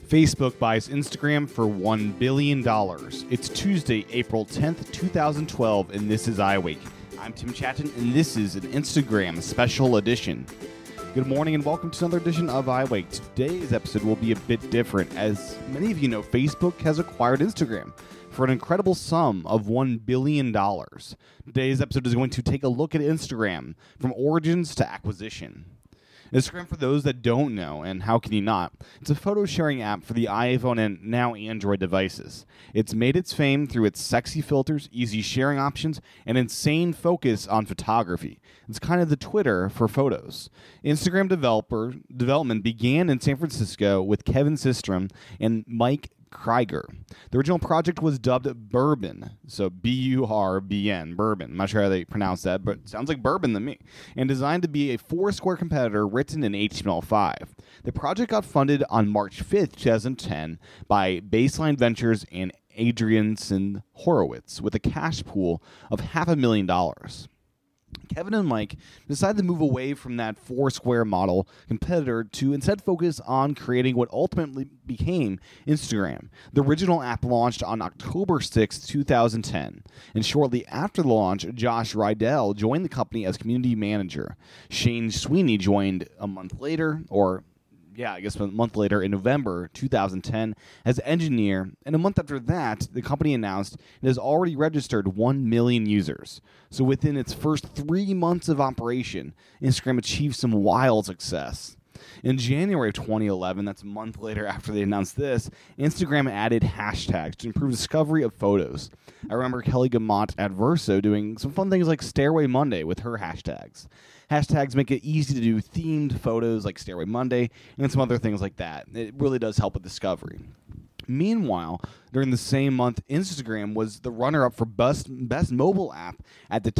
Facebook buys Instagram for $1 billion. It's Tuesday, April 10th, 2012, and this is iWake. I'm Tim Chatton, and this is an Instagram special edition. Good morning and welcome to another edition of iWake. Today's episode will be a bit different. As many of you know, Facebook has acquired Instagram for an incredible sum of $1 billion. Today's episode is going to take a look at Instagram from origins to acquisition. Instagram, for those that don't know, and how can you not, it's a photo-sharing app for the iPhone and now Android devices. It's made its fame through its sexy filters, easy sharing options, and insane focus on photography. It's kind of the Twitter for photos. Instagram development began in San Francisco with Kevin Systrom and Mike Krieger. The original project was dubbed Burbn, so B-U-R-B-N, Burbn. I'm not sure how they pronounce that, but it sounds like bourbon to me, and designed to be a Foursquare competitor written in HTML5. The project got funded on March 5th, 2010 by Baseline Ventures and Andreessen Horowitz with a cash pool of $500,000. Kevin and Mike decided to move away from that Foursquare model competitor to instead focus on creating what ultimately became Instagram. The original app launched on October 6, 2010, and shortly after the launch, Josh Rydell joined the company as community manager. Shane Sweeney joined a month later, a month later in November 2010 as engineer, and a month after that, the company announced it has already registered 1 million users. So within its first 3 months of operation, Instagram achieved some wild success. In January of 2011, that's a month later after they announced this, Instagram added hashtags to improve discovery of photos. I remember Kelly Guimont at Verso doing some fun things like Stairway Monday with her hashtags. Hashtags make it easy to do themed photos like Stairway Monday and some other things like that. It really does help with discovery. Meanwhile, during the same month, Instagram was the runner-up for best mobile app at the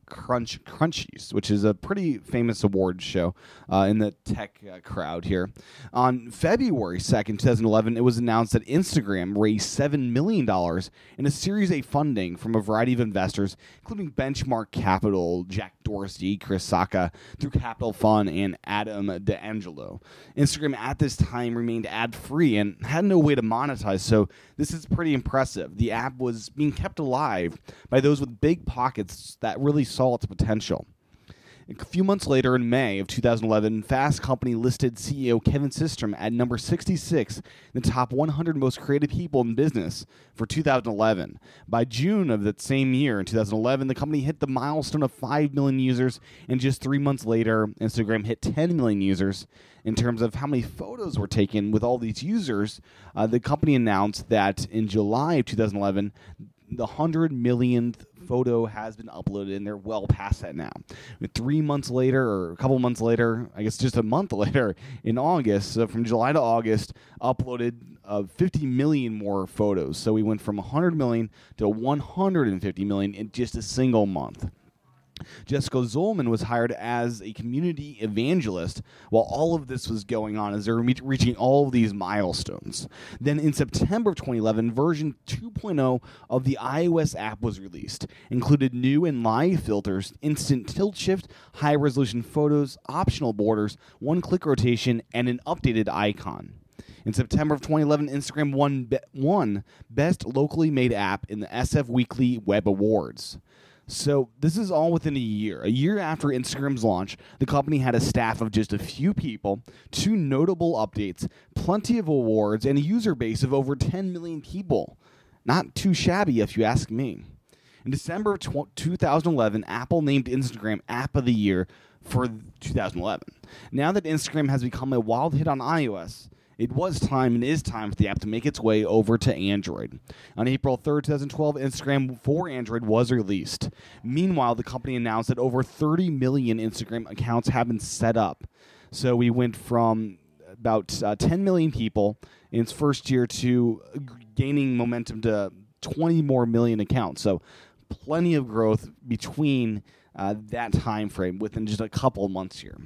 Crunchies, which is a pretty famous awards show in the tech crowd here. On February 2nd, 2011, it was announced that Instagram raised $7 million in a Series A funding from a variety of investors, including Benchmark Capital, Jack Dorsey, Chris Sacca, through Capital Fund, and Adam D'Angelo. Instagram at this time remained ad-free and had no way to monetize, so this is pretty impressive. The app was being kept alive by those with big pockets that really saw its potential. A few months later, in May of 2011, Fast Company listed CEO Kevin Systrom at number 66 in the top 100 most creative people in business for 2011. By June of that same year, in 2011, the company hit the milestone of 5 million users, and just 3 months later, Instagram hit 10 million users. In terms of how many photos were taken with all these users, the company announced that in July of 2011, the 100 millionth photo has been uploaded, and they're well past that now. 3 months later, or a couple months later, I guess just a month later, in August, so from July to August, uploaded 50 million more photos. So we went from 100 million to 150 million in just a single month. Jessica Zollman was hired as a community evangelist while all of this was going on as they were reaching all of these milestones. Then in September of 2011, version 2.0 of the iOS app was released. Included new and live filters, instant tilt shift, high-resolution photos, optional borders, one-click rotation, and an updated icon. In September of 2011, Instagram won Best Locally Made App in the SF Weekly Web Awards. So this is all within a year. A year after Instagram's launch, the company had a staff of just a few people, 2 notable updates, plenty of awards, and a user base of over 10 million people. Not too shabby, if you ask me. In December of 2011, Apple named Instagram App of the Year for 2011. Now that Instagram has become a wild hit on iOS, it was time and is time for the app to make its way over to Android. On April 3rd, 2012, Instagram for Android was released. Meanwhile, the company announced that over 30 million Instagram accounts have been set up. So we went from about 10 million people in its first year to gaining momentum to 20 more million accounts. So plenty of growth between that time frame within just a couple of months here.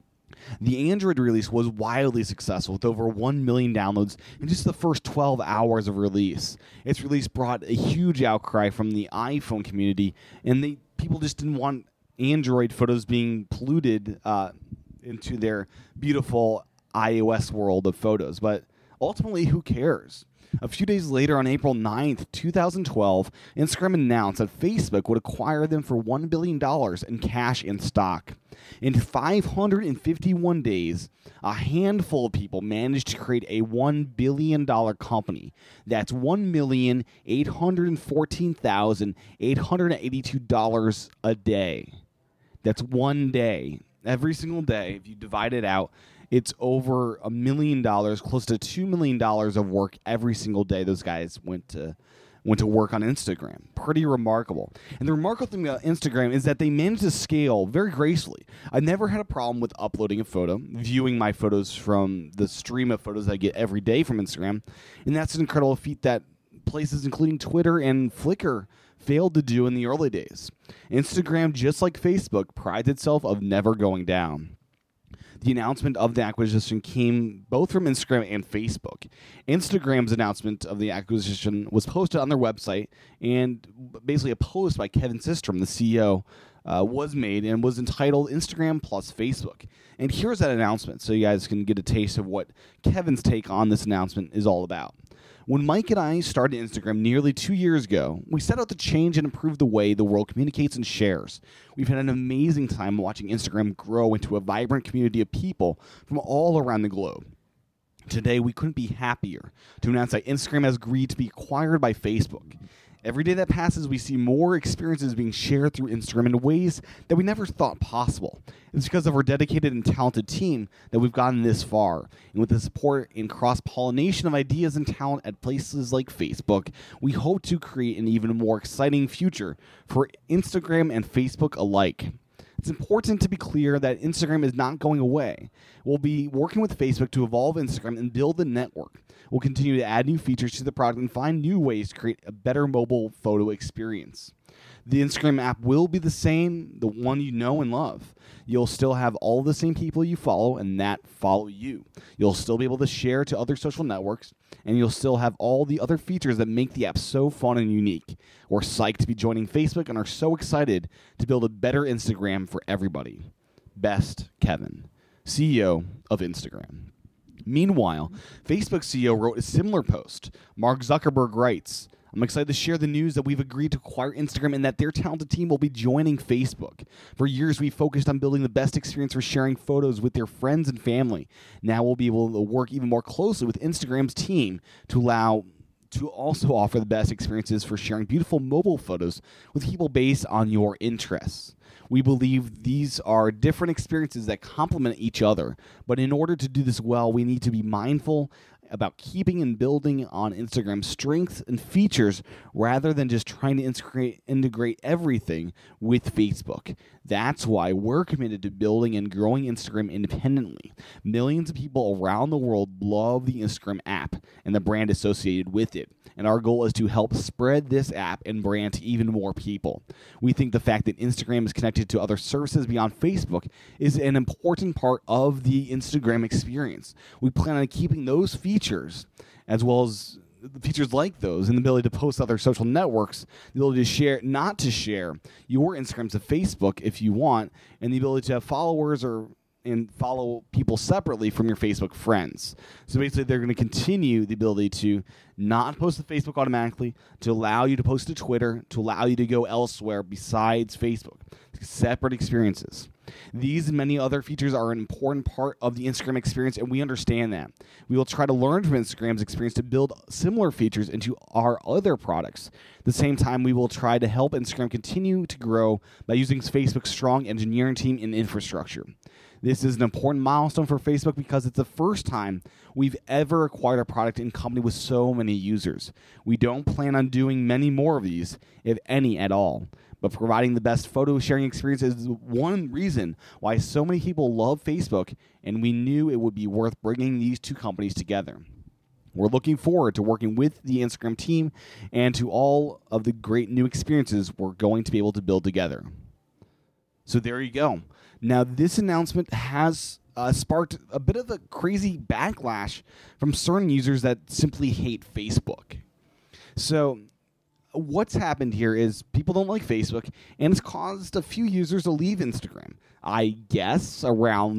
The Android release was wildly successful with over 1 million downloads in just the first 12 hours of release. Its release brought a huge outcry from the iPhone community, and people just didn't want Android photos being polluted into their beautiful iOS world of photos. But Ultimately, who cares? A few days later, on April 9th, 2012, Instagram announced that Facebook would acquire them for $1 billion in cash and stock. In 551 days, a handful of people managed to create a $1 billion company. That's $1,814,882 a day. That's one day. Every single day, if you divide it out, it's over $1 million, close to $2 million of work every single day those guys went to work on Instagram. Pretty remarkable. And the remarkable thing about Instagram is that they managed to scale very gracefully. I never had a problem with uploading a photo, viewing my photos from the stream of photos I get every day from Instagram. And that's an incredible feat that places including Twitter and Flickr failed to do in the early days. Instagram, just like Facebook, prides itself of never going down. The announcement of the acquisition came both from Instagram and Facebook. Instagram's announcement of the acquisition was posted on their website, and basically a post by Kevin Systrom, the CEO, was made and was entitled Instagram plus Facebook. And here's that announcement so you guys can get a taste of what Kevin's take on this announcement is all about. When Mike and I started Instagram nearly 2 years ago, we set out to change and improve the way the world communicates and shares. We've had an amazing time watching Instagram grow into a vibrant community of people from all around the globe. Today, we couldn't be happier to announce that Instagram has agreed to be acquired by Facebook. Every day that passes, we see more experiences being shared through Instagram in ways that we never thought possible. It's because of our dedicated and talented team that we've gotten this far. And with the support and cross-pollination of ideas and talent at places like Facebook, we hope to create an even more exciting future for Instagram and Facebook alike. It's important to be clear that Instagram is not going away. We'll be working with Facebook to evolve Instagram and build the network. We'll continue to add new features to the product and find new ways to create a better mobile photo experience. The Instagram app will be the same, the one you know and love. You'll still have all the same people you follow and that follow you. You'll still be able to share to other social networks, and you'll still have all the other features that make the app so fun and unique. We're psyched to be joining Facebook and are so excited to build a better Instagram for everybody. Best, Kevin, CEO of Instagram. Meanwhile, Facebook CEO wrote a similar post. Mark Zuckerberg writes, I'm excited to share the news that we've agreed to acquire Instagram and that their talented team will be joining Facebook. For years, we focused on building the best experience for sharing photos with their friends and family. Now we'll be able to work even more closely with Instagram's team to also offer the best experiences for sharing beautiful mobile photos with people based on your interests. We believe these are different experiences that complement each other, but in order to do this well, we need to be mindful about keeping and building on Instagram's strengths and features rather than just trying to integrate everything with Facebook. That's why we're committed to building and growing Instagram independently. Millions of people around the world love the Instagram app and the brand associated with it, and our goal is to help spread this app and brand to even more people. We think the fact that Instagram is connected to other services beyond Facebook is an important part of the Instagram experience. We plan on keeping those features, as well as features like those, and the ability to post other social networks, the ability to share, not to share your Instagram to Facebook if you want, and the ability to have followers and follow people separately from your Facebook friends. So basically, they're going to continue the ability to not post to Facebook automatically, to allow you to post to Twitter, to allow you to go elsewhere besides Facebook. Separate experiences. These and many other features are an important part of the Instagram experience, and we understand that. We will try to learn from Instagram's experience to build similar features into our other products. At the same time, we will try to help Instagram continue to grow by using Facebook's strong engineering team and infrastructure. This is an important milestone for Facebook because it's the first time we've ever acquired a product and company with so many users. We don't plan on doing many more of these, if any at all. But providing the best photo sharing experience is one reason why so many people love Facebook, and we knew it would be worth bringing these two companies together. We're looking forward to working with the Instagram team and to all of the great new experiences we're going to be able to build together. So there you go. Now, this announcement has sparked a bit of a crazy backlash from certain users that simply hate Facebook. So what's happened here is people don't like Facebook, and it's caused a few users to leave Instagram. I guess around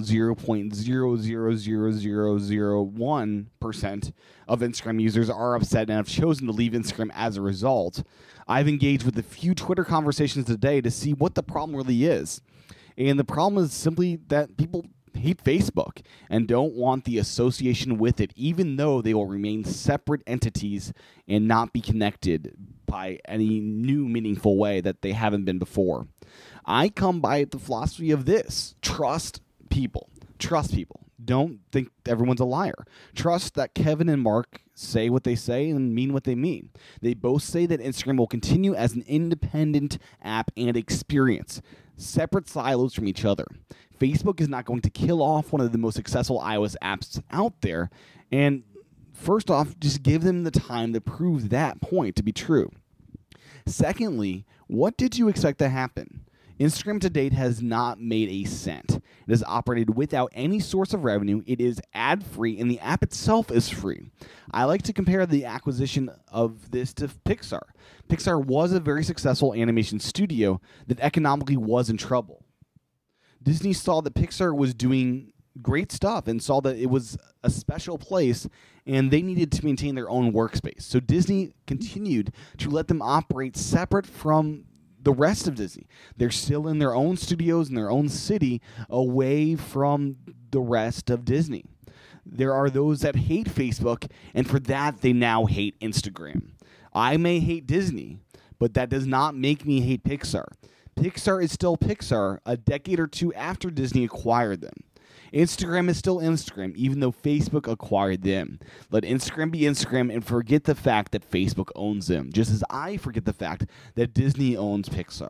0.0000001% of Instagram users are upset and have chosen to leave Instagram as a result. I've engaged with a few Twitter conversations today to see what the problem really is. And the problem is simply that people hate Facebook and don't want the association with it, even though they will remain separate entities and not be connected by any new meaningful way that they haven't been before. I come by the philosophy of this: trust people. Trust people. Don't think everyone's a liar. Trust that Kevin and Mark say what they say and mean what they mean. They both say that Instagram will continue as an independent app and experience, separate silos from each other. Facebook is not going to kill off one of the most successful iOS apps out there. And first off, just give them the time to prove that point to be true. Secondly, what did you expect to happen? Instagram to date has not made a cent. It has operated without any source of revenue. It is ad-free, and the app itself is free. I like to compare the acquisition of this to Pixar. Pixar was a very successful animation studio that economically was in trouble. Disney saw that Pixar was doing great stuff and saw that it was a special place, and they needed to maintain their own workspace. So Disney continued to let them operate separate from the rest of Disney. They're still in their own studios in their own city, away from the rest of Disney. There are those that hate Facebook, and for that they now hate Instagram. I may hate Disney, but that does not make me hate Pixar. Pixar is still Pixar a decade or two after Disney acquired them. Instagram is still Instagram, even though Facebook acquired them. Let Instagram be Instagram and forget the fact that Facebook owns them, just as I forget the fact that Disney owns Pixar.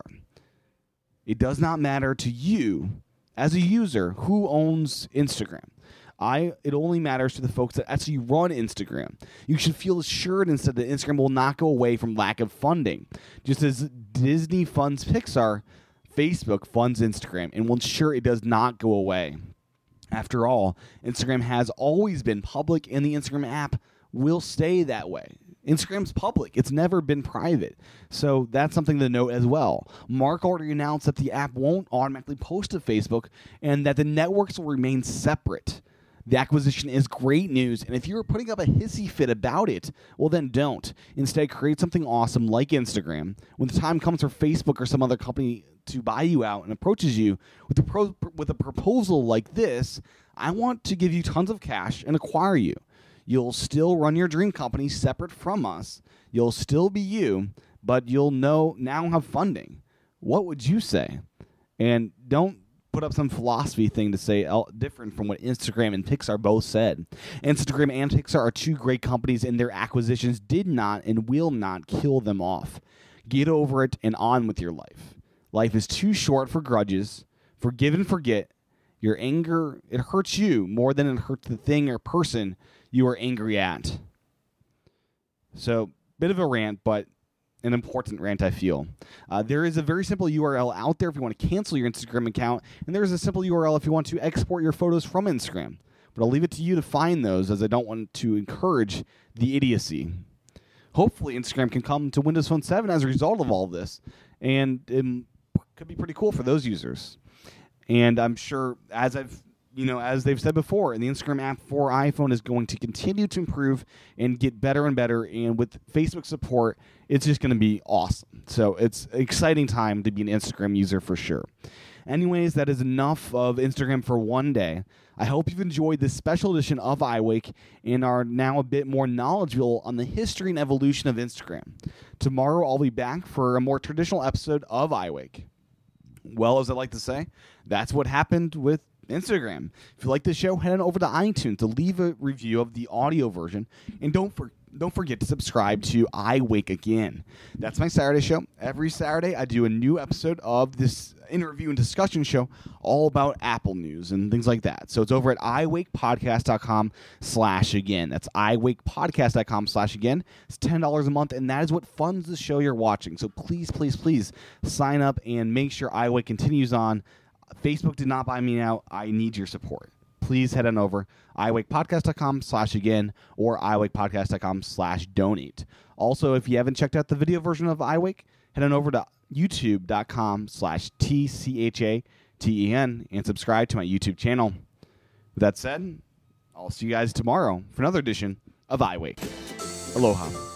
It does not matter to you, as a user, who owns Instagram. It only matters to the folks that actually run Instagram. You should feel assured instead that Instagram will not go away from lack of funding. Just as Disney funds Pixar, Facebook funds Instagram and will ensure it does not go away. After all, Instagram has always been public, and the Instagram app will stay that way. Instagram's public. It's never been private. So that's something to note as well. Mark already announced that the app won't automatically post to Facebook and that the networks will remain separate. The acquisition is great news, and if you're putting up a hissy fit about it, well then don't. Instead, create something awesome like Instagram. When the time comes for Facebook or some other company to buy you out and approaches you with a proposal like this, I want to give you tons of cash and acquire you. You'll still run your dream company separate from us. You'll still be you, but you'll now have funding. What would you say? And don't put up some philosophy thing to say different from what Instagram and Pixar both said. Instagram and Pixar are two great companies, and their acquisitions did not and will not kill them off. Get over it and on with your life. Life is too short for grudges. Forgive and forget. Your anger, it hurts you more than it hurts the thing or person you are angry at. So, bit of a rant, but an important rant, I feel. There is a very simple URL out there if you want to cancel your Instagram account, and there is a simple URL if you want to export your photos from Instagram. But I'll leave it to you to find those, as I don't want to encourage the idiocy. Hopefully, Instagram can come to Windows Phone 7 as a result of all of this, and it could be pretty cool for those users. And I'm sure, as they've said before, the Instagram app for iPhone is going to continue to improve and get better and better. And with Facebook support, it's just going to be awesome. So it's an exciting time to be an Instagram user for sure. Anyways, that is enough of Instagram for one day. I hope you've enjoyed this special edition of iWake and are now a bit more knowledgeable on the history and evolution of Instagram. Tomorrow, I'll be back for a more traditional episode of iWake. Well, as I like to say, that's what happened with Instagram. If you like this show, head on over to iTunes to leave a review of the audio version, and don't forget to subscribe to iWake Again. That's my Saturday show. Every Saturday, I do a new episode of this interview and discussion show all about Apple news and things like that. So it's over at iwakepodcast.com/again. That's iwakepodcast.com/again. It's $10 a month, and that is what funds the show you're watching. So please, please, please sign up and make sure iWake continues on. Facebook did not buy me out. I need your support. please head on over iWakePodcast.com/again or iWakePodcast.com/donate. Also, if you haven't checked out the video version of iWake, head on over to youtube.com/TCHATEN and subscribe to my YouTube channel. With that said, I'll see you guys tomorrow for another edition of iWake. Aloha.